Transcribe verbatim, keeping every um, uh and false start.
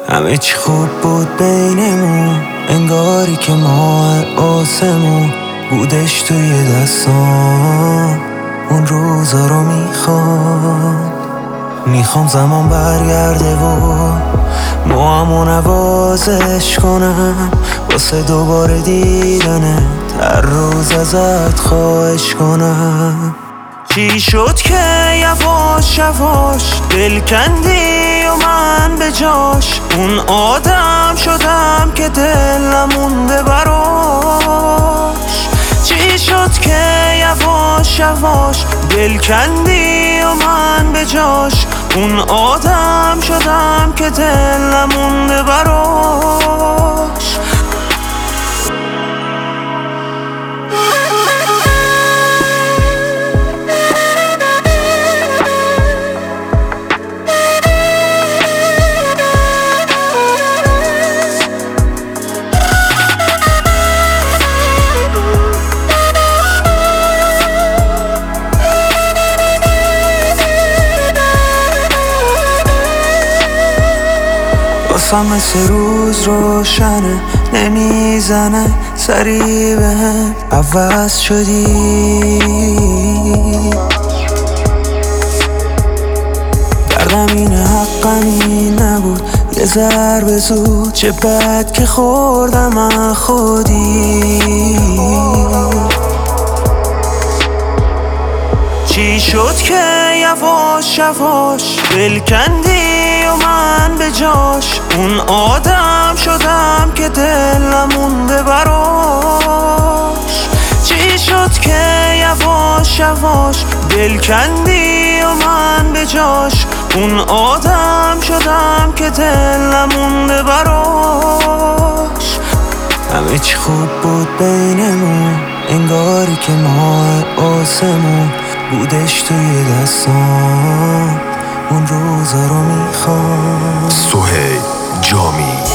همه چی خوب بود بینمون، انگاری که ماه آسمون بودش توی دستام. اون روزا رو میخوام میخوام زمان برگرده و موامو نوازش کنم واسه دوباره دیدنت، هر روز ازت خواهش کنم. چی شد که یواش یواش دل کندی و من به جاش؟ اون آدم شدم که دلم مونده براش. چی شد که یواش یواش دل کندی و من به جاش؟ اون آدم شدم که دلم مونده براش. واسم مثل روز روشنه، نمیزنه سری بهم، عوض شدی. دردم اینه حقم این نبود، یه ضربه زود، چه بد که خوردم از خودی. چی شد که یواش یواش دل کندی و من به جاش؟ اون آدم شدم که دلم مونده براش. چی شد که یواش یواش دل کندی و من به جاش؟ اون آدم شدم که دلم مونده براش. همه چی خوب بود بینمون، انگاری که ماه آسمون بودش توی دستام. اون روزا رو میخوام. سهیل جامی.